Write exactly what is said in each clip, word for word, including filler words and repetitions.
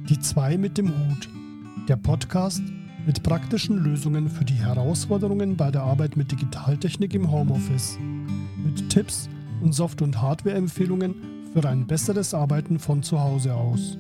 Die zwei mit dem Hut. Der Podcast mit praktischen Lösungen für die Herausforderungen bei der Arbeit mit Digitaltechnik im Homeoffice. Mit Tipps und Soft- und Hardware-Empfehlungen für ein besseres Arbeiten von zu Hause aus.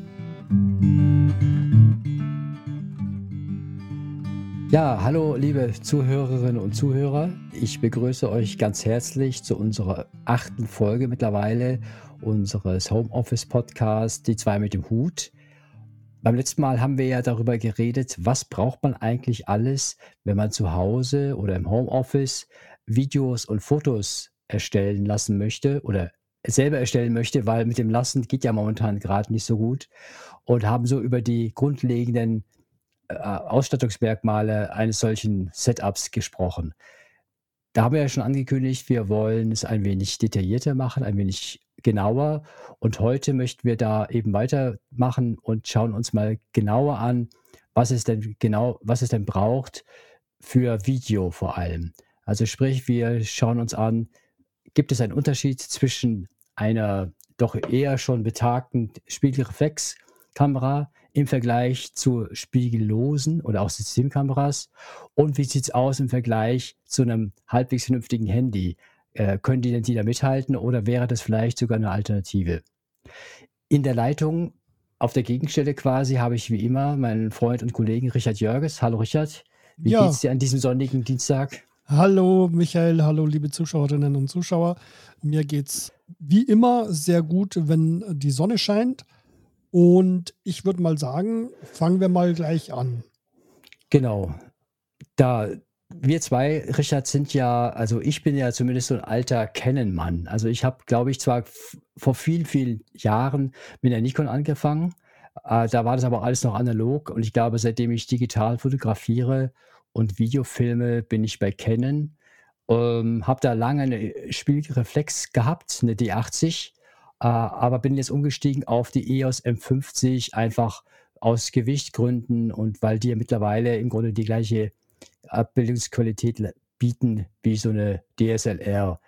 Ja, hallo liebe Zuhörerinnen und Zuhörer. Ich begrüße euch ganz herzlich zu unserer achten Folge mittlerweile unseres Homeoffice-Podcasts Die zwei mit dem Hut. Beim letzten Mal haben wir ja darüber geredet, was braucht man eigentlich alles, wenn man zu Hause oder im Homeoffice Videos und Fotos erstellen lassen möchte oder selber erstellen möchte, weil mit dem Lassen geht ja momentan gerade nicht so gut, und haben so über die grundlegenden äh, Ausstattungsmerkmale eines solchen Setups gesprochen. Da haben wir ja schon angekündigt, wir wollen es ein wenig detaillierter machen, ein wenig genauer. Und heute möchten wir da eben weitermachen und schauen uns mal genauer an, was es denn genau, was es denn braucht für Video vor allem. Also sprich, wir schauen uns an, gibt es einen Unterschied zwischen einer doch eher schon betagten Spiegelreflexkamera im Vergleich zu spiegellosen oder auch Systemkameras? Und wie sieht es aus im Vergleich zu einem halbwegs vernünftigen Handy? Äh, können die denn die da mithalten oder wäre das vielleicht sogar eine Alternative? In der Leitung auf der Gegenstelle quasi habe ich wie immer meinen Freund und Kollegen Richard Jörges. Hallo Richard, wie Ja, geht's dir an diesem sonnigen Dienstag? hallo Michael, hallo liebe Zuschauerinnen und Zuschauer. Mir geht's wie immer sehr gut, wenn die Sonne scheint. Und ich würde mal sagen, fangen wir mal gleich an. Genau. Da wir zwei, Richard, sind ja, also ich bin ja zumindest so ein alter Canon-Mann. Also ich habe, glaube ich, zwar f- vor vielen, vielen Jahren mit der Nikon angefangen, äh, da war das aber alles noch analog, und ich glaube, seitdem ich digital fotografiere und Videofilme, bin ich bei Canon. Ähm, habe da lange eine Spiegelreflex gehabt, eine D achtzig, äh, aber bin jetzt umgestiegen auf die E O S M fünfzig, einfach aus Gewichtgründen und weil die ja mittlerweile im Grunde die gleiche Abbildungsqualität le bieten wie so 'ne D S L R.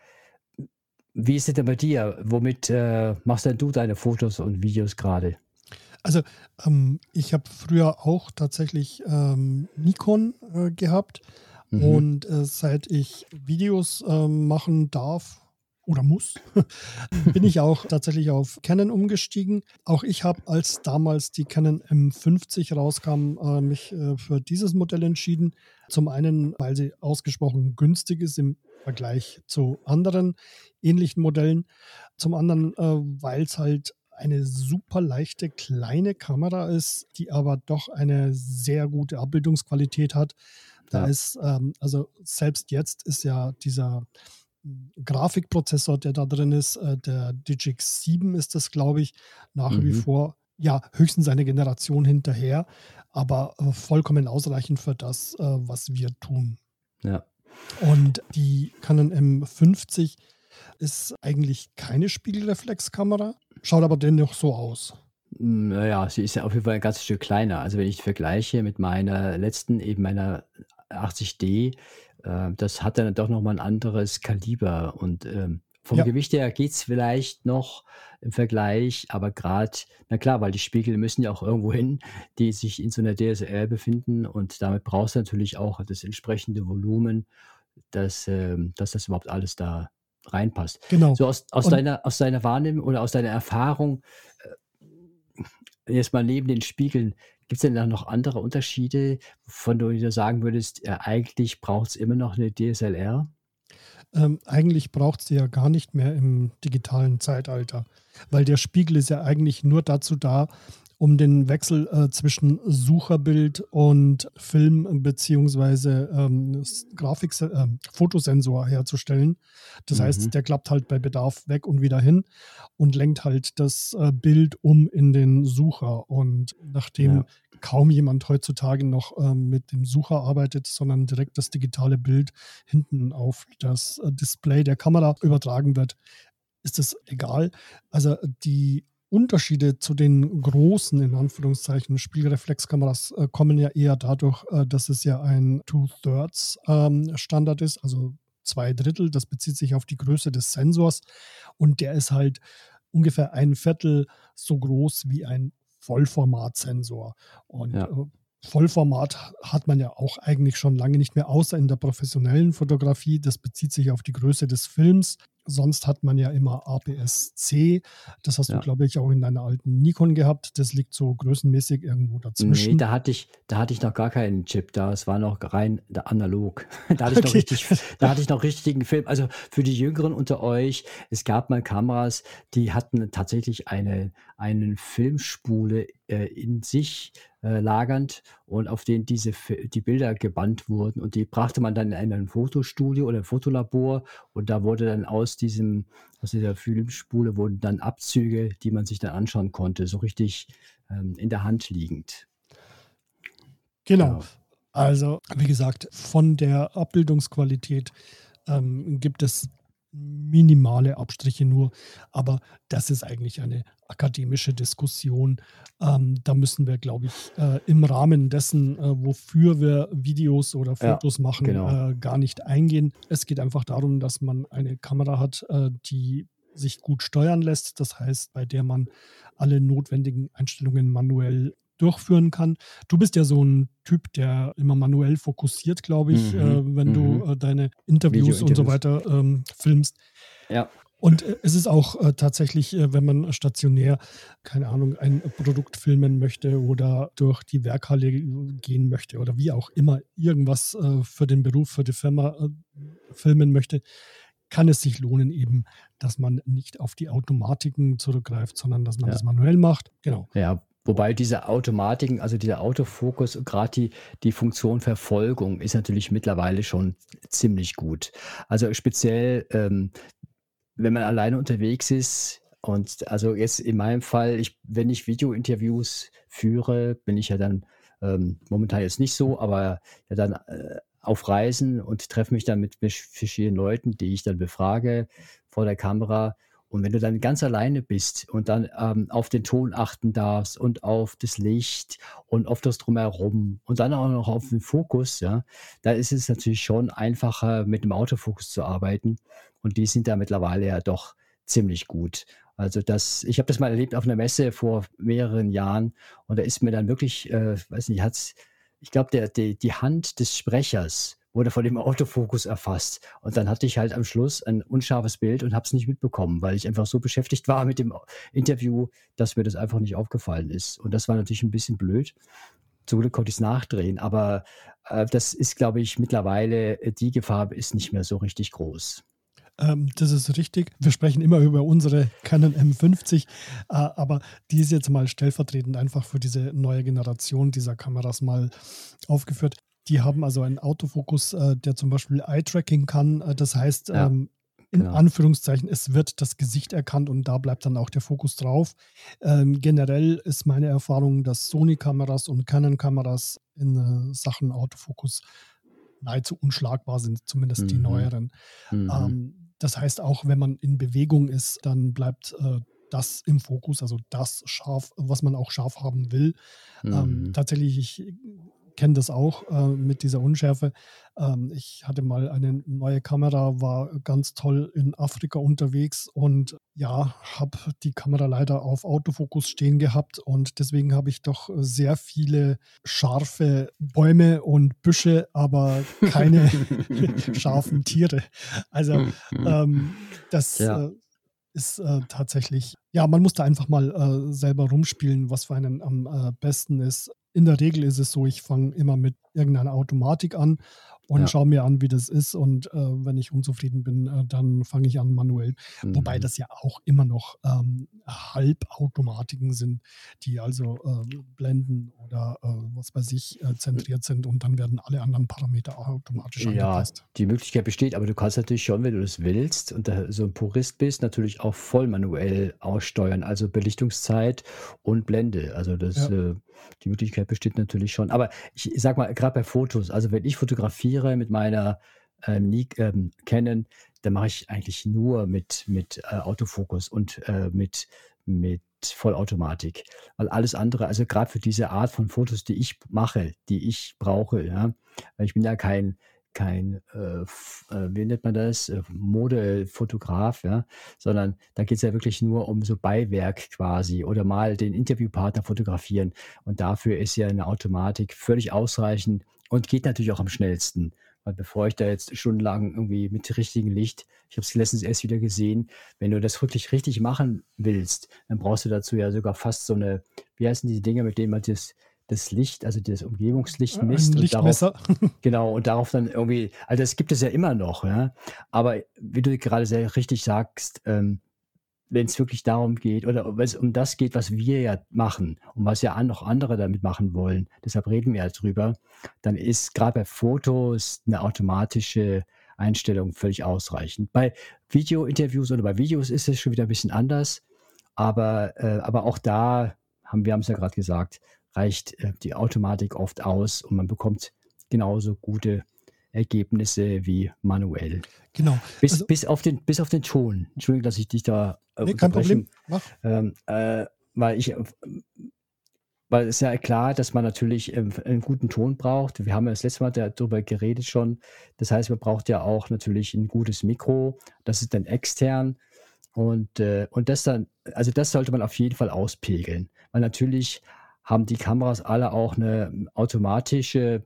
Wie ist es denn bei dir? Womit, äh, machst denn du deine Fotos und Videos grade? Also, ähm, ich habe früher auch tatsächlich ähm, Nikon äh, gehabt. Mhm. Und äh, seit ich Videos ähm, machen darf oder muss, bin ich auch tatsächlich auf Canon umgestiegen. Auch ich habe, als damals die Canon M fünfzig rauskam, äh, mich äh, für dieses Modell entschieden. Zum einen, weil sie ausgesprochen günstig ist im Vergleich zu anderen ähnlichen Modellen. Zum anderen, äh, weil es halt eine super leichte kleine Kamera ist, die aber doch eine sehr gute Abbildungsqualität hat. Da Ja. ist, ähm, also selbst jetzt ist ja dieser hm, Grafikprozessor, der da drin ist, äh, der Digix sieben ist das, glaube ich, nach wie Mhm. vor, ja, höchstens eine Generation hinterher, aber äh, vollkommen ausreichend für das, äh, was wir tun. Ja. Und die Canon M fünfzig ist eigentlich keine Spiegelreflexkamera, schaut aber dennoch so aus. Hm, na ja, sie ist ja auf jeden Fall ein ganzes Stück kleiner. Also, wenn ich vergleiche mit meiner letzten, eben meiner achtzig D, äh, das hat dann doch noch mal 'n anderes Kaliber und, ähm, vom Ja, Gewicht her geht's vielleicht noch im Vergleich, aber grad, na klar, weil die Spiegel müssen ja auch irgendwo hin, die sich in so 'ner D S L R befinden, und damit brauchst du natürlich auch das entsprechende Volumen, dass, ähm dass das überhaupt alles da reinpasst. genau. So aus aus Und deiner aus deiner Wahrnehmung oder aus deiner Erfahrung, jetzt mal neben den Spiegeln, gibt's denn da noch andere Unterschiede, von denen du sagen würdest, äh, eigentlich braucht's immer noch 'ne D S L R? Ähm, eigentlich braucht sie ja gar nicht mehr im digitalen Zeitalter, weil der Spiegel ist ja eigentlich nur dazu da, um den Wechsel äh, zwischen Sucherbild und Film beziehungsweise ähm, s- Grafik, äh, Fotosensor herzustellen. Das Mhm, heißt, der klappt halt bei Bedarf weg und wieder hin und lenkt halt das äh, Bild um in den Sucher. Und nachdem ja, kaum jemand heutzutage noch ähm, mit dem Sucher arbeitet, sondern direkt das digitale Bild hinten auf das äh, Display der Kamera übertragen wird, ist es egal. Also die Unterschiede zu den großen, in Anführungszeichen, Spiegelreflexkameras äh, kommen ja eher dadurch, äh, dass es ja ein Two-Thirds-Standard ist, also zwei Drittel. Das bezieht sich auf die Größe des Sensors und der ist halt ungefähr ein Viertel so groß wie ein Vollformatsensor. Und Ja. äh, Vollformat hat man ja auch eigentlich schon lange nicht mehr, außer in der professionellen Fotografie. Das bezieht sich auf die Größe des Films. Sonst hat man ja immer A P S C. Das hast du, Ja. glaube ich, auch in deiner alten Nikon gehabt. Das liegt so größenmäßig irgendwo Nee, dazwischen. da hatte ich, da hatte ich noch gar keinen Chip da. Es war noch rein da- analog. Da hatte ich noch Okay. richtig, da hatte ich noch richtigen Film. Also für die Jüngeren unter euch, es gab mal Kameras, die hatten tatsächlich eine, einen Filmspule äh, in sich äh, lagernd und auf denen diese Fi- die Bilder gebannt wurden und die brachte man dann in ein Fotostudio oder ein Fotolabor und da wurde dann aus diesem, aus dieser Filmspule wurden dann Abzüge, die man sich dann anschauen konnte, so richtig ähm, in der Hand liegend. Genau. Genau. Also, wie gesagt, von der Abbildungsqualität ähm, gibt es minimale Abstriche nur, aber das ist eigentlich eine akademische Diskussion. Ähm, da müssen wir, glaube ich, äh, im Rahmen dessen, äh, wofür wir Videos oder Ja, Fotos machen, genau. äh, gar nicht eingehen. Es geht einfach darum, dass man eine Kamera hat, äh, die sich gut steuern lässt. Das heißt, bei der man alle notwendigen Einstellungen manuell durchführen kann. Du bist ja so ein Typ, der immer manuell fokussiert, glaube ich, Mhm, äh, wenn du mhm. äh, deine Interviews und so Video-Interviews. weiter ähm, filmst. Ja, Und äh, es ist auch äh, tatsächlich, äh, wenn man stationär, keine Ahnung, ein Produkt filmen möchte oder durch die Werkhalle äh, gehen möchte oder wie auch immer irgendwas äh, für den Beruf, für die Firma äh, filmen möchte, kann es sich lohnen eben, dass man nicht auf die Automatiken zurückgreift, sondern dass man ja, das manuell macht. Genau. ja. Wobei diese Automatiken, also dieser Autofokus, gerade die, die Funktion Verfolgung ist natürlich mittlerweile schon ziemlich gut. Also speziell, ähm, wenn man alleine unterwegs ist und also jetzt in meinem Fall, ich, wenn ich Video-Interviews führe, bin ich ja dann ähm, momentan jetzt nicht so, aber ja dann äh, auf Reisen und treffe mich dann mit besch- verschiedenen Leuten, die ich dann befrage vor der Kamera. Und wenn du dann ganz alleine bist und dann ähm, auf den Ton achten darfst und auf das Licht und auf das Drumherum und dann auch noch auf den Fokus, ja, da ist es natürlich schon einfacher, mit dem Autofokus zu arbeiten. Und die sind da mittlerweile ja doch ziemlich gut. Also das, ich habe das mal erlebt auf einer Messe vor mehreren Jahren und da ist mir dann wirklich, äh, weiß nicht, hat's, ich glaube, der, die, die Hand des Sprechers wurde von dem Autofokus erfasst. Und dann hatte ich halt am Schluss ein unscharfes Bild und habe es nicht mitbekommen, weil ich einfach so beschäftigt war mit dem Interview, dass mir das einfach nicht aufgefallen ist. Und das war natürlich ein bisschen blöd. Zum Glück konnte ich es nachdrehen, aber äh, das ist, glaube ich, mittlerweile, äh, die Gefahr ist nicht mehr so richtig groß. Ähm, das ist richtig. Wir sprechen immer über unsere Canon M fünfzig, äh, aber die ist jetzt mal stellvertretend einfach für diese neue Generation dieser Kameras mal aufgeführt. Die haben also einen Autofokus, äh, der zum Beispiel Eye-Tracking kann. Äh, das heißt, Ja, ähm, in genau. Anführungszeichen, es wird das Gesicht erkannt und da bleibt dann auch der Fokus drauf. Ähm, generell ist meine Erfahrung, dass Sony-Kameras und Canon-Kameras in äh, Sachen Autofokus nahezu unschlagbar sind, zumindest die Mhm. neueren. Mhm. Ähm, das heißt, auch wenn man in Bewegung ist, dann bleibt äh, das im Fokus, also das scharf, was man auch scharf haben will. Ähm, Mhm. tatsächlich, ich kenne das auch äh, mit dieser Unschärfe. Ähm, ich hatte mal eine neue Kamera, war ganz toll in Afrika unterwegs und ja, habe die Kamera leider auf Autofokus stehen gehabt und deswegen habe ich doch sehr viele scharfe Bäume und Büsche, aber keine scharfen Tiere. Also ähm, das Ja, äh, ist äh, tatsächlich, ja, man muss da einfach mal äh, selber rumspielen, was für einen am äh, besten ist. In der Regel ist es so, ich fange immer mit irgendeiner Automatik an und ja. schaue mir an, wie das ist. Und äh, wenn ich unzufrieden bin, äh, dann fange ich an manuell. Wobei Mhm. das ja auch immer noch ähm, Halbautomatiken sind, die also äh, blenden oder äh, was weiß ich, äh, zentriert sind und dann werden alle anderen Parameter auch automatisch Ja, angepasst. die Möglichkeit besteht, aber du kannst natürlich schon, wenn du das willst und da so ein Purist bist, natürlich auch voll manuell aussteuern, also Belichtungszeit und Blende. Also das, Ja. äh die Möglichkeit besteht natürlich schon. Aber ich sage mal, gerade bei Fotos, also wenn ich fotografiere mit meiner, ähm, Nik ähm, Canon, dann mache ich eigentlich nur mit mit, äh, Autofokus und, äh, mit mit Vollautomatik. Weil alles andere also gerade für diese Art von Fotos, die ich mache, die ich brauche, ja, weil ich bin ja kein kein äh, f- äh, wie nennt man das, äh, Modefotograf, ja, sondern da geht es ja wirklich nur um so Beiwerk quasi oder mal den Interviewpartner fotografieren. Und dafür ist ja eine Automatik völlig ausreichend und geht natürlich auch am schnellsten. Weil bevor ich da jetzt stundenlang irgendwie mit richtigem Licht, ich habe es letztens erst wieder gesehen, wenn du das wirklich richtig machen willst, dann brauchst du dazu ja sogar fast so eine, wie heißen diese Dinger, mit denen man das, das Licht, also das Umgebungslicht Ein misst und darauf, Lichtmesser. genau, und darauf dann irgendwie, also das gibt es ja immer noch, ja. Aber wie du gerade sehr richtig sagst, ähm, wenn es wirklich darum geht oder wenn es um das geht, was wir ja machen und was ja an, noch andere damit machen wollen, deshalb reden wir ja drüber, dann ist gerade bei Fotos eine automatische Einstellung völlig ausreichend. Bei Video-Interviews oder bei Videos ist es schon wieder ein bisschen anders, aber, äh, aber auch da haben wir haben es ja gerade gesagt, reicht äh, die Automatik oft aus und man bekommt genauso gute Ergebnisse wie manuell. Genau. Bis, Also, bis, auf den, bis auf den Ton. Entschuldigung, dass ich dich da äh, nee, kein unterbrechen, Problem. Mach. ähm, äh, weil ich, äh, weil es ist ja klar, dass man natürlich ähm, einen guten Ton braucht. Wir haben ja das letzte Mal darüber geredet schon. Das heißt, man braucht ja auch natürlich ein gutes Mikro. Das ist dann extern. Und, äh, und das dann, also das sollte man auf jeden Fall auspegeln. Weil natürlich haben die Kameras alle auch eine automatische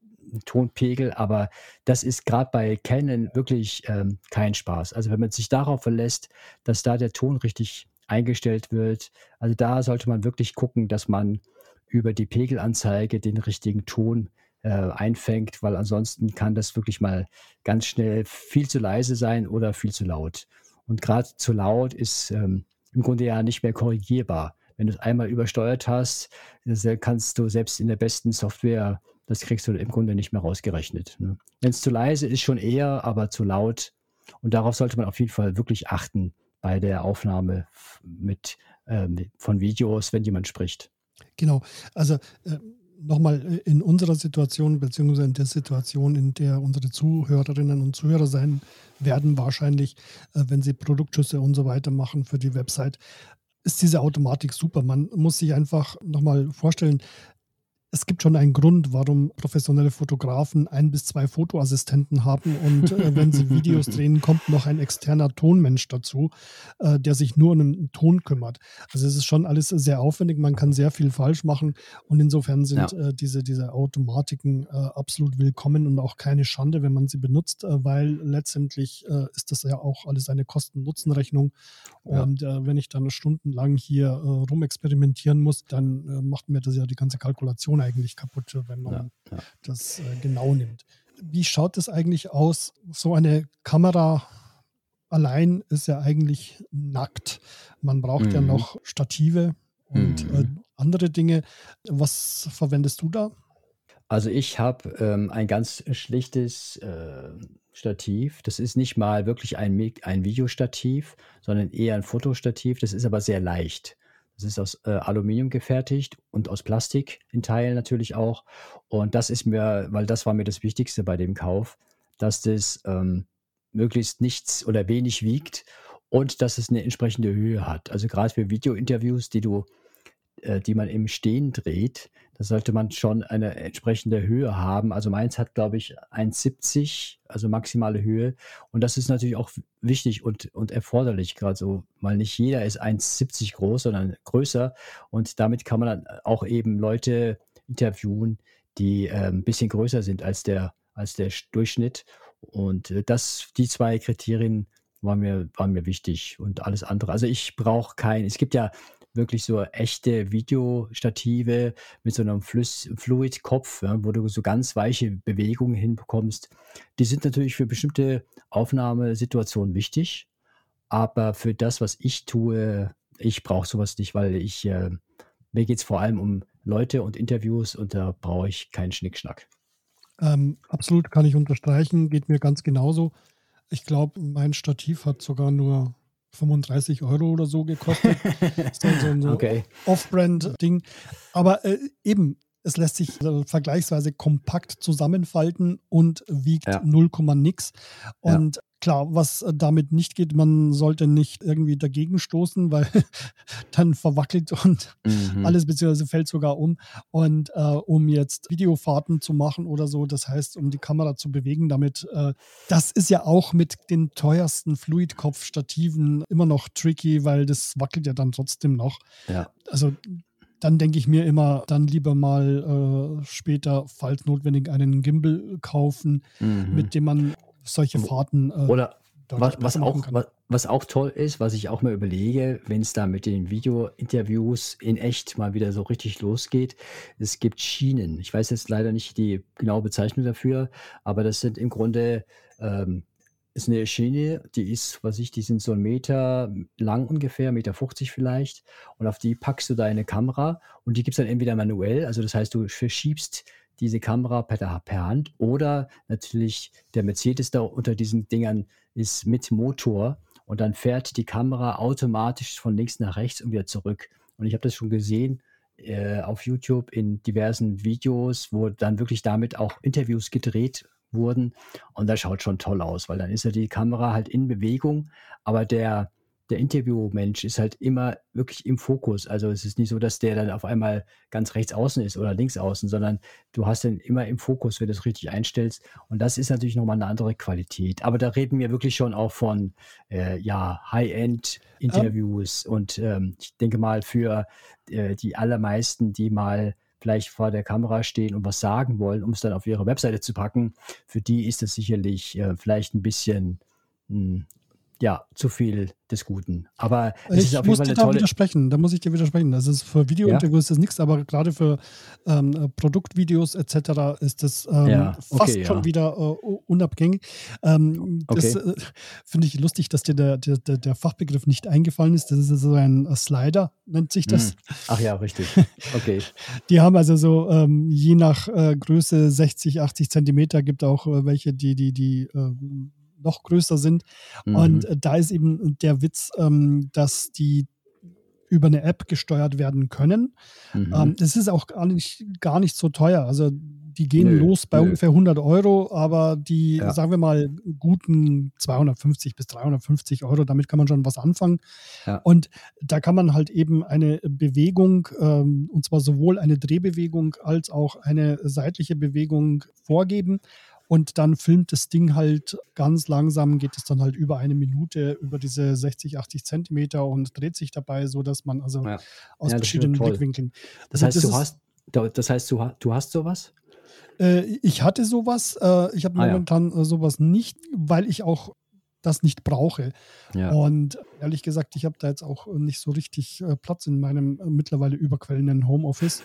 Tonpegel, aber das ist gerade bei Canon wirklich ähm, kein Spaß. Also wenn man sich darauf verlässt, dass da der Ton richtig eingestellt wird, also da sollte man wirklich gucken, dass man über die Pegelanzeige den richtigen Ton äh, einfängt, weil ansonsten kann das wirklich mal ganz schnell viel zu leise sein oder viel zu laut. Und gerade zu laut ist ähm, im Grunde ja nicht mehr korrigierbar. Wenn du es einmal übersteuert hast, das kannst du selbst in der besten Software, das kriegst du im Grunde nicht mehr rausgerechnet. Ne? Wenn es zu leise ist, schon eher, aber zu laut. Und darauf sollte man auf jeden Fall wirklich achten bei der Aufnahme f- mit, ähm, von Videos, wenn jemand spricht. Genau. Also äh, nochmal äh, in unserer Situation, beziehungsweise in der Situation, in der unsere Zuhörerinnen und Zuhörer sein werden, wahrscheinlich, äh, wenn sie Produktschüsse und so weiter machen für die Website, ist diese Automatik super. Man muss sich einfach nochmal vorstellen, es gibt schon einen Grund, warum professionelle Fotografen ein bis zwei Fotoassistenten haben und äh, wenn sie Videos drehen, kommt noch ein externer Tonmensch dazu, äh, der sich nur um den Ton kümmert. Also es ist schon alles sehr aufwendig, man kann sehr viel falsch machen und insofern sind Ja, äh, diese, diese Automatiken äh, absolut willkommen und auch keine Schande, wenn man sie benutzt, äh, weil letztendlich äh, ist das ja auch alles eine Kosten-Nutzen-Rechnung ja, und äh, wenn ich dann stundenlang hier äh, rumexperimentieren muss, dann äh, macht mir das ja die ganze Kalkulation eigentlich kaputt, äh, wenn ja, man ja. das äh, genau nimmt. Wie schaut es eigentlich aus? So eine Kamera allein ist ja eigentlich nackt. Man braucht ja Mhm. noch Stative und äh, Mhm. andere Dinge. Was verwendest du da? Also ich habe ähm, ein ganz schlichtes äh, Stativ. Das ist nicht mal wirklich ein, Mi- ein Videostativ, sondern eher ein Fotostativ. Das ist aber sehr leicht. Das ist aus äh, Aluminium gefertigt und aus Plastik in Teilen natürlich auch. Und das ist mir, weil das war mir das Wichtigste bei dem Kauf, dass das ähm, möglichst nichts oder wenig wiegt und dass es eine entsprechende Höhe hat. Also gerade für Videointerviews, die du äh, die man im Stehen dreht, da sollte man schon eine entsprechende Höhe haben. Also meins hat, glaube ich, eins siebzig, also maximale Höhe. Und das ist natürlich auch wichtig und, und erforderlich, gerade so, weil nicht jeder ist eins siebzig groß, sondern größer. Und damit kann man dann auch eben Leute interviewen, die äh, ein bisschen größer sind als der, als der Durchschnitt. Und äh, das, die zwei Kriterien waren mir, waren mir wichtig und alles andere. Also ich brauche kein, es gibt ja wirklich so echte Videostative mit so einem Flüss Fluidkopf, ja, wo du so ganz weiche Bewegungen hinbekommst. Die sind natürlich für bestimmte Aufnahmesituationen wichtig, aber für das, was ich tue, ich brauche sowas nicht, weil ich, äh, mir geht es vor allem um Leute und Interviews und da brauche ich keinen Schnickschnack. Ähm, absolut kann ich unterstreichen, geht mir ganz genauso. Ich glaube, mein Stativ hat sogar nur fünfunddreißig Euro oder so gekostet. Ist dann so ein so Okay. Off-Brand-Ding. Aber äh, eben, es lässt sich äh, vergleichsweise kompakt zusammenfalten und wiegt Ja. null Komma nix. Ja. Und klar, was äh, damit nicht geht, man sollte nicht irgendwie dagegen stoßen, weil dann verwackelt und Mhm. alles, beziehungsweise fällt sogar um. Und äh, um jetzt Videofahrten zu machen oder so, das heißt, um die Kamera zu bewegen damit, äh, das ist ja auch mit den teuersten Fluidkopf-Stativen immer noch tricky, weil das wackelt ja dann trotzdem noch. Ja. Also dann denke ich mir immer, dann lieber mal äh, später, falls notwendig, einen Gimbal kaufen, Mhm. mit dem man solche Fahrten äh, Oder deutlich was, was, besser machen auch, kann. was, was auch toll ist, was ich auch mal überlege, wenn es da mit den Video-Interviews in echt mal wieder so richtig losgeht, es gibt Schienen. Ich weiß jetzt leider nicht die genaue Bezeichnung dafür, aber das sind im Grunde ähm, ist eine Schiene, die ist, was ich, die sind so einen Meter lang ungefähr, Meter fünfzig vielleicht, und auf die packst du deine Kamera und die gibt es dann entweder manuell, also das heißt, du verschiebst diese Kamera per, per Hand, oder natürlich der Mercedes da unter diesen Dingern ist mit Motor, und dann fährt die Kamera automatisch von links nach rechts und wieder zurück. Und ich habe das schon gesehen äh, auf YouTube in diversen Videos, wo dann wirklich damit auch Interviews gedreht wurden, und das schaut schon toll aus, weil dann ist ja die Kamera halt in Bewegung, aber der, der Interviewmensch ist halt immer wirklich im Fokus. Also es ist nicht so, dass der dann auf einmal ganz rechts außen ist oder links außen, sondern du hast den immer im Fokus, wenn du es richtig einstellst, und das ist natürlich nochmal eine andere Qualität. Aber da reden wir wirklich schon auch von äh, ja, High-End-Interviews, ähm. und ähm, ich denke mal für äh, die allermeisten, die mal vielleicht vor der Kamera stehen und was sagen wollen, um es dann auf ihre Webseite zu packen, für die ist das sicherlich äh, vielleicht ein bisschen mh, ja, zu viel des Guten. Aber es Ich ist auf jeden muss Fall dir eine da tolle. widersprechen, da muss ich dir widersprechen. Das ist für Ja, Videointerviews ist das nichts, aber gerade für ähm, äh, Produktvideos et cetera ist das ähm, ja, fast okay, schon ja, wieder äh, u- unabhängig. Ähm, das okay. äh, finde ich lustig, dass dir der, der, der der Fachbegriff nicht eingefallen ist. Das ist so ein äh, Slider, nennt sich das. Hm. Ach ja, richtig. Okay. Die haben also so ähm, je nach äh, Größe sechzig, achtzig Zentimeter, gibt auch äh, welche, die, die, die ähm, noch größer sind. Und Mhm. äh, da ist eben der Witz, ähm, dass die über eine App gesteuert werden können. Ähm, Mhm. das ist auch gar nicht, gar nicht so teuer. Also die gehen Nö, los bei nö. ungefähr hundert Euro, aber die, Ja, sagen wir mal, guten zweihundertfünfzig bis dreihundertfünfzig Euro, damit kann man schon was anfangen. ja, Und da kann man halt eben eine Bewegung, ähm, und zwar sowohl eine Drehbewegung als auch eine seitliche Bewegung vorgeben. Und dann filmt das Ding halt ganz langsam, geht es dann halt über eine Minute über diese sechzig, achtzig Zentimeter und dreht sich dabei, so dass man also ja. aus Ja, das ist schon verschiedenen toll. Blickwinkeln. Das Also heißt, das du ist, hast, da- das heißt, du, ha- du hast sowas? äh, ich hatte sowas, äh, ich habe Ah ja, momentan äh, sowas nicht, weil ich auch das nicht brauche. ja. Und ehrlich gesagt, ich habe da jetzt auch nicht so richtig äh, Platz in meinem äh, mittlerweile überquellenden Homeoffice.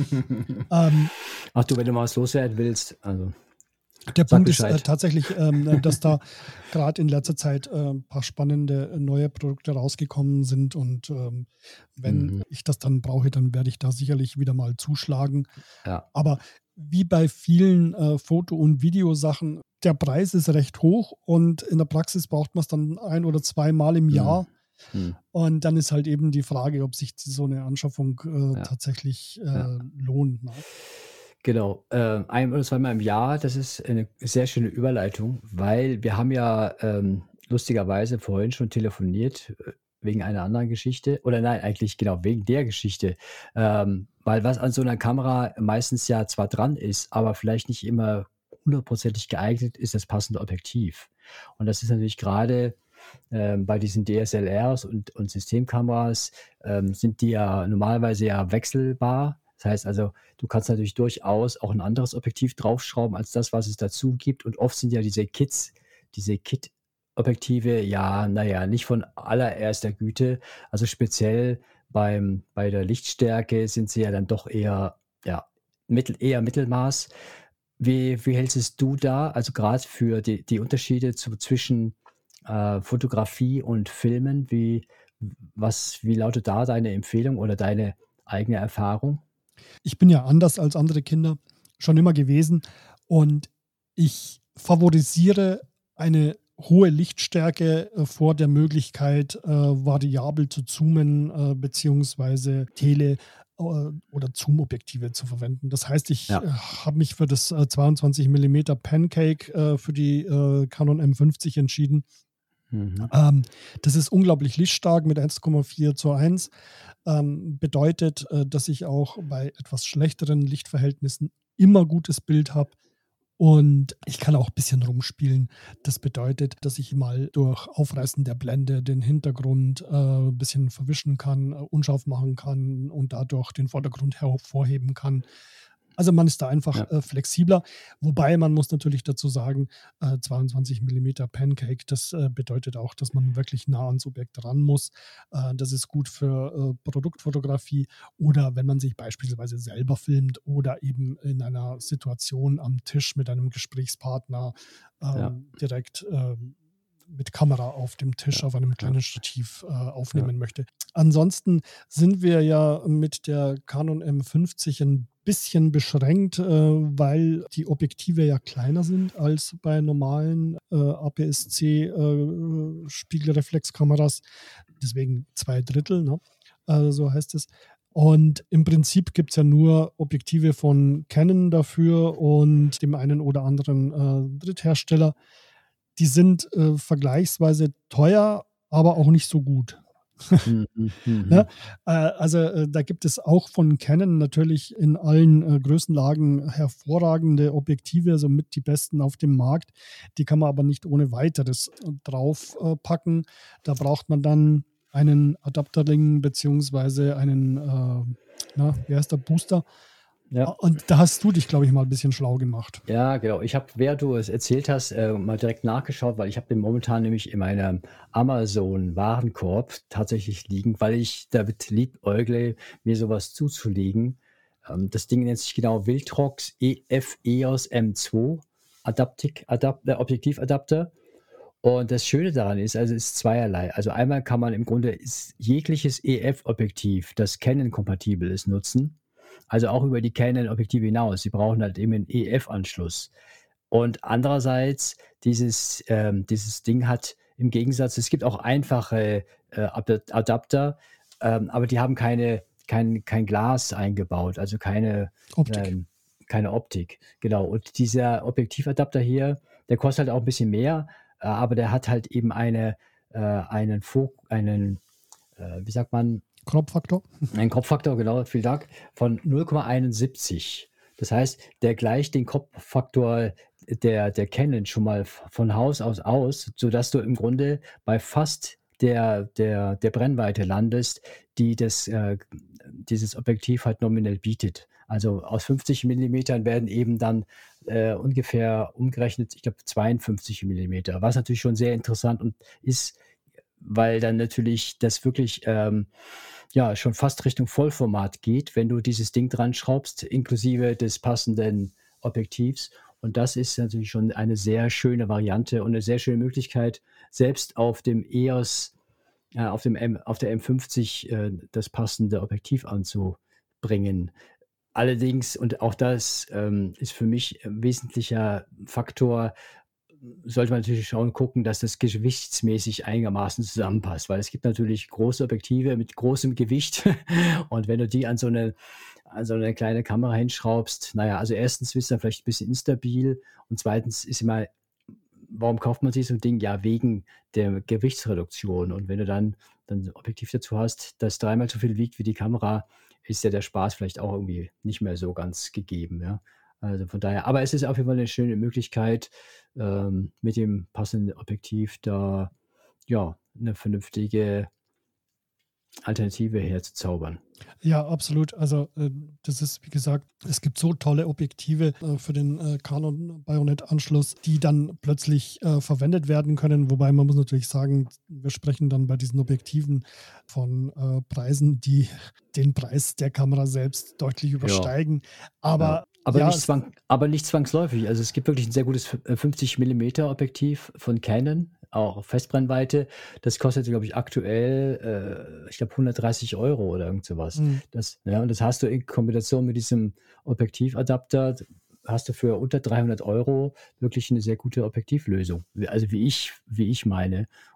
Ähm, Ach du, wenn du mal was loswerden willst, also Der sag Punkt ist äh, Bescheid. tatsächlich, ähm, dass da gerade in letzter Zeit äh, ein paar spannende äh, neue Produkte rausgekommen sind, und ähm, wenn Mhm. ich das dann brauche, dann werde ich da sicherlich wieder mal zuschlagen. Ja, Aber wie bei vielen äh, Foto- und Videosachen, der Preis ist recht hoch, und in der Praxis braucht man es dann ein oder zweimal im mhm. Jahr. Mhm. Und dann ist halt eben die Frage, ob sich so eine Anschaffung äh, Ja, tatsächlich äh, ja. lohnt. Ne? Genau, äh, ein oder zweimal im Jahr, das ist eine sehr schöne Überleitung, weil wir haben ja ähm, lustigerweise vorhin schon telefoniert äh, wegen einer anderen Geschichte, oder nein, eigentlich genau wegen der Geschichte, ähm, weil was an so einer Kamera meistens ja zwar dran ist, aber vielleicht nicht immer hundertprozentig geeignet ist, das passende Objektiv. Und das ist natürlich gerade ähm, bei diesen D S L Rs und, und Systemkameras, ähm, sind die ja normalerweise ja wechselbar. Das heißt also, du kannst natürlich durchaus auch ein anderes Objektiv draufschrauben als das, was es dazu gibt. Und oft sind ja diese Kits, diese Kit-Objektive, ja, naja, nicht von allererster Güte. Also speziell beim, bei der Lichtstärke sind sie ja dann doch eher, ja, mittel, eher Mittelmaß. Wie, wie hältst es du da, also gerade für die, die Unterschiede zu, zwischen äh, Fotografie und Filmen? Wie, was, wie lautet da deine Empfehlung oder deine eigene Erfahrung? Ich bin ja anders als andere Kinder schon immer gewesen, und ich favorisiere eine hohe Lichtstärke äh, vor der Möglichkeit, äh, variabel zu zoomen, äh, beziehungsweise Tele. oder Zoom-Objektive zu verwenden. Das heißt, ich Ja. äh, habe mich für das äh, zweiundzwanzig Millimeter Pancake äh, für die äh, Canon M fünfzig entschieden. Mhm. Ähm, das ist unglaublich lichtstark mit eins Komma vier zu eins. Ähm, bedeutet, äh, dass ich auch bei etwas schlechteren Lichtverhältnissen immer gutes Bild habe. Und ich kann auch ein bisschen rumspielen. Das bedeutet, dass ich mal durch Aufreißen der Blende den Hintergrund äh, ein bisschen verwischen kann, äh, unscharf machen kann und dadurch den Vordergrund hervorheben kann. Also man ist da einfach Ja. äh, flexibler, wobei man muss natürlich dazu sagen, äh, zweiundzwanzig Millimeter Pancake, das äh, bedeutet auch, dass man wirklich nah ans Objekt ran muss. Äh, das ist gut für äh, Produktfotografie oder wenn man sich beispielsweise selber filmt oder eben in einer Situation am Tisch mit einem Gesprächspartner äh, Ja. direkt äh, mit Kamera auf dem Tisch Ja. auf einem kleinen Ja. Stativ äh, aufnehmen möchte. Ansonsten sind wir ja mit der Canon M fünfzig ein bisschen beschränkt, äh, weil die Objektive ja kleiner sind als bei normalen äh, A P S C äh, Spiegelreflexkameras. Deswegen zwei Drittel, ne? äh, so heißt es. Und im Prinzip gibt es ja nur Objektive von Canon dafür und dem einen oder anderen äh, Dritthersteller. Die sind äh, vergleichsweise teuer, aber auch nicht so gut. Mhm. Mhm. Ne? Äh, also äh, da gibt es auch von Canon natürlich in allen äh, Größenlagen hervorragende Objektive, somit die besten auf dem Markt. Die kann man aber nicht ohne weiteres äh, draufpacken. Äh, da braucht man dann einen Adapterring beziehungsweise einen, äh, na, wie heißt der, Booster. Ja. Und da hast du dich, glaube ich, mal ein bisschen schlau gemacht. Ja, genau. Ich habe, während du es erzählt hast, äh, mal direkt nachgeschaut, weil ich habe den momentan nämlich in meinem Amazon-Warenkorb tatsächlich liegen, weil ich damit liebäugle, mir sowas zuzulegen. Ähm, das Ding nennt sich genau Viltrox E F E O S M zwei Adaptik, Adap, äh, Objektivadapter. Und das Schöne daran ist, also es ist zweierlei. Also einmal kann man im Grunde ist jegliches E F-Objektiv, das Canon-kompatibel ist, nutzen. Also auch über die Canon-Objektive hinaus. Sie brauchen halt eben einen E F-Anschluss. Und andererseits, dieses, ähm, dieses Ding hat im Gegensatz, es gibt auch einfache äh, Adapter, ähm, aber die haben keine, kein, kein Glas eingebaut, also keine Optik. Ähm, keine Optik. Genau. Und dieser Objektivadapter hier, der kostet halt auch ein bisschen mehr, äh, aber der hat halt eben eine, äh, einen, Fo einen äh, wie sagt man, Kropffaktor. einen Kopffaktor, genau, vielen Dank, von null Komma einundsiebzig. Das heißt, der gleicht den Kopffaktor der, der Canon schon mal von Haus aus aus, sodass du im Grunde bei fast der, der, der Brennweite landest, die das, äh, dieses Objektiv halt nominell bietet. Also aus fünfzig Millimetern werden eben dann äh, ungefähr umgerechnet, ich glaube, zweiundfünfzig Millimeter, was natürlich schon sehr interessant und ist, weil dann natürlich das wirklich ähm, ja schon fast Richtung Vollformat geht, wenn du dieses Ding dran schraubst, inklusive des passenden Objektivs. Und das ist natürlich schon eine sehr schöne Variante und eine sehr schöne Möglichkeit, selbst auf dem E O S, äh, auf, dem M, auf der M fünfzig äh, das passende Objektiv anzubringen. Allerdings, und auch das ähm, ist für mich ein wesentlicher Faktor, sollte man natürlich schauen, gucken, dass das gewichtsmäßig einigermaßen zusammenpasst, weil es gibt natürlich große Objektive mit großem Gewicht und wenn du die an so eine, an so eine kleine Kamera hinschraubst, naja, also erstens bist du dann vielleicht ein bisschen instabil und zweitens ist immer, warum kauft man sich so ein Ding? Ja, wegen der Gewichtsreduktion und wenn du dann, dann ein Objektiv dazu hast, das dreimal so viel wiegt wie die Kamera, ist ja der Spaß vielleicht auch irgendwie nicht mehr so ganz gegeben, ja. Also von daher, aber es ist auf jeden Fall eine schöne Möglichkeit, ähm, mit dem passenden Objektiv da ja eine vernünftige Alternative herzuzaubern. Ja, absolut. Also äh, das ist, wie gesagt, es gibt so tolle Objektive äh, für den äh, Canon-Bajonett-Anschluss, die dann plötzlich äh, verwendet werden können. Wobei man muss natürlich sagen, wir sprechen dann bei diesen Objektiven von äh, Preisen, die den Preis der Kamera selbst deutlich übersteigen. Aber Ja. Aber, ja, nicht zwang, aber nicht zwangsläufig. Also es gibt wirklich ein sehr gutes fünfzig Millimeter Objektiv von Canon, auch Festbrennweite. Das kostet, glaube ich, aktuell, äh, ich glaube, hundertdreißig Euro oder irgend sowas. Mhm. Das, ja, und das hast du in Kombination mit diesem Objektivadapter, hast du für unter dreihundert Euro wirklich eine sehr gute Objektivlösung. Also wie ich, wie ich meine.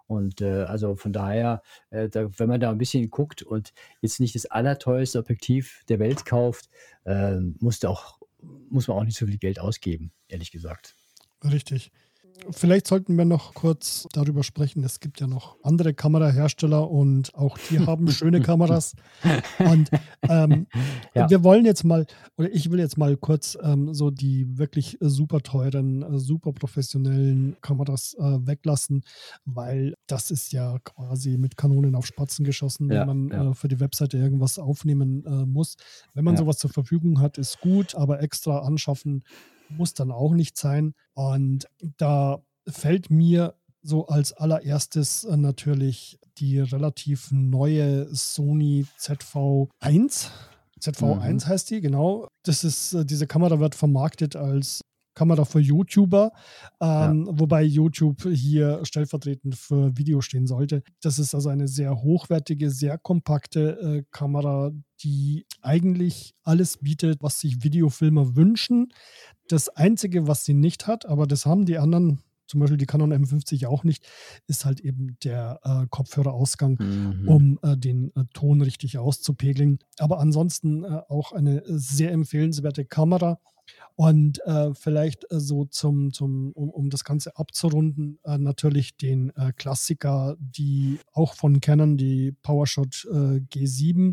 Und äh, also von daher, äh, da, wenn man da ein bisschen guckt und jetzt nicht das allerteuerste Objektiv der Welt kauft, äh, muss, auch, muss man auch nicht so viel Geld ausgeben, ehrlich gesagt. Richtig. Vielleicht sollten wir noch kurz darüber sprechen. Es gibt ja noch andere Kamerahersteller und auch die haben schöne Kameras. Und ähm, ja. wir wollen jetzt mal, oder ich will jetzt mal kurz ähm, so die wirklich super teuren, äh, super professionellen Kameras äh, weglassen, weil das ist ja quasi mit Kanonen auf Spatzen geschossen, wenn ja, man ja. äh, für die Webseite irgendwas aufnehmen äh, muss. Wenn man ja. sowas zur Verfügung hat, ist gut, aber extra anschaffen muss dann auch nicht sein. Und da fällt mir so als allererstes natürlich die relativ neue Sony Z V eins. Z V eins mhm. heißt die, genau. Das ist, diese Kamera wird vermarktet als Kamera für YouTuber, ähm, ja. wobei YouTube hier stellvertretend für Video stehen sollte. Das ist also eine sehr hochwertige, sehr kompakte äh, Kamera, die eigentlich alles bietet, was sich Videofilmer wünschen. Das Einzige, was sie nicht hat, aber das haben die anderen, zum Beispiel die Canon M fünfzig auch nicht, ist halt eben der äh, Kopfhörerausgang, mhm. um äh, den äh, Ton richtig auszupegeln. Aber ansonsten äh, auch eine sehr empfehlenswerte Kamera. Und äh, vielleicht äh, so zum, zum um, um das Ganze abzurunden, äh, natürlich den äh, Klassiker, die auch von Canon, die PowerShot äh, G sieben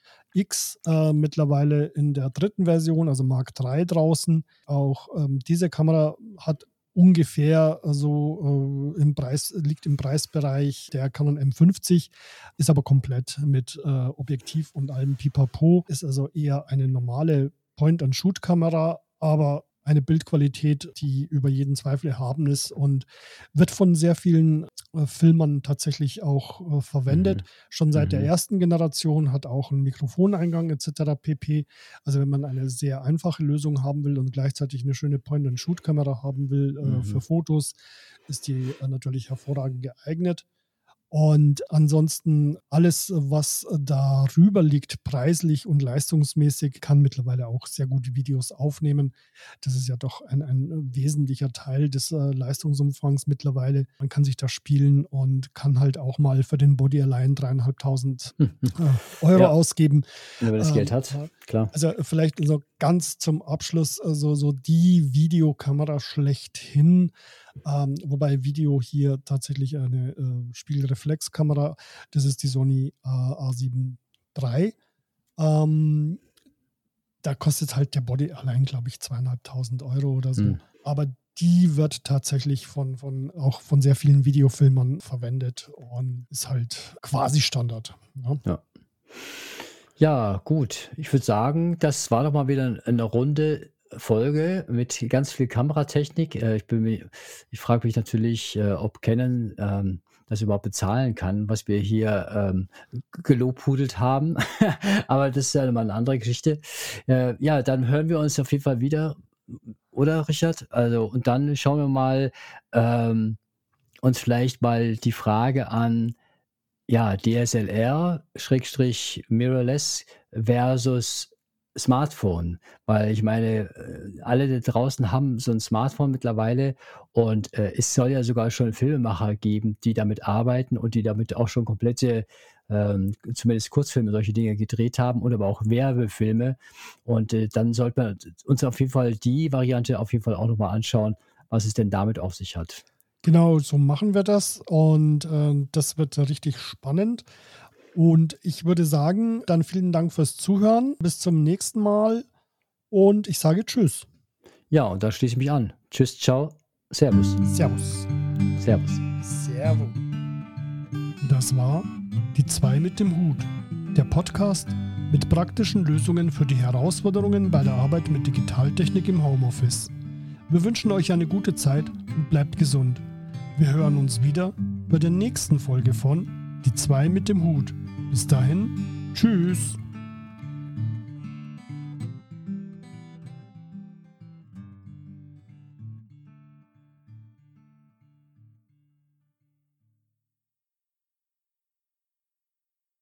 X, äh, mittlerweile in der dritten Version, also Mark drei draußen. Auch ähm, diese Kamera hat ungefähr so äh, im Preis, liegt im Preisbereich der Canon M fünfzig, ist aber komplett mit äh, Objektiv und allem Pipapo, ist also eher eine normale Point-and-Shoot-Kamera, aber eine Bildqualität, die über jeden Zweifel erhaben ist und wird von sehr vielen äh, Filmern tatsächlich auch äh, verwendet. Mhm. Schon seit mhm. der ersten Generation, hat auch einen Mikrofoneingang et cetera pp. Also wenn man eine sehr einfache Lösung haben will und gleichzeitig eine schöne Point-and-Shoot-Kamera haben will äh, mhm. für Fotos, ist die äh, natürlich hervorragend geeignet. Und ansonsten alles, was darüber liegt, preislich und leistungsmäßig, kann mittlerweile auch sehr gute Videos aufnehmen. Das ist ja doch ein, ein wesentlicher Teil des äh, Leistungsumfangs mittlerweile. Man kann sich da spielen und kann halt auch mal für den Body allein dreieinhalbtausend äh, Euro ja. ausgeben. Wenn man das ähm, Geld hat, klar. Also vielleicht so ganz zum Abschluss, also so die Videokamera schlechthin. Ähm, wobei Video hier tatsächlich eine äh, Spiegelreflexkamera, das ist die Sony äh, A sieben drei. Ähm, da kostet halt der Body allein, glaube ich, zweieinhalbtausend Euro oder so. Mhm. Aber die wird tatsächlich von, von auch von sehr vielen Videofilmern verwendet und ist halt quasi Standard. Ja, ja. ja gut. Ich würde sagen, das war doch mal wieder eine Runde Folge mit ganz viel Kameratechnik. Äh, ich bin mir, ich frage mich natürlich, äh, ob Canon ähm, das überhaupt bezahlen kann, was wir hier ähm, gelobhudelt haben. Aber das ist ja mal eine andere Geschichte. Äh, ja, dann hören wir uns auf jeden Fall wieder, oder Richard? Also, und dann schauen wir mal ähm, uns vielleicht mal die Frage an, ja, D S L R, Schrägstrich Mirrorless versus Smartphone, weil ich meine, alle da draußen haben so ein Smartphone mittlerweile und äh, es soll ja sogar schon Filmemacher geben, die damit arbeiten und die damit auch schon komplette, ähm, zumindest Kurzfilme, solche Dinge gedreht haben und aber auch Werbefilme. Und äh, dann sollte man uns auf jeden Fall die Variante auf jeden Fall auch nochmal anschauen, was es denn damit auf sich hat. Genau, so machen wir das und äh, das wird richtig spannend. Und ich würde sagen, dann vielen Dank fürs Zuhören. Bis zum nächsten Mal. Und ich sage Tschüss. Ja, und da schließe ich mich an. Tschüss, ciao, Servus. Servus. Servus. Servus. Das war Die zwei mit dem Hut. Der Podcast mit praktischen Lösungen für die Herausforderungen bei der Arbeit mit Digitaltechnik im Homeoffice. Wir wünschen euch eine gute Zeit und bleibt gesund. Wir hören uns wieder bei der nächsten Folge von Die zwei mit dem Hut. Bis dahin, tschüss.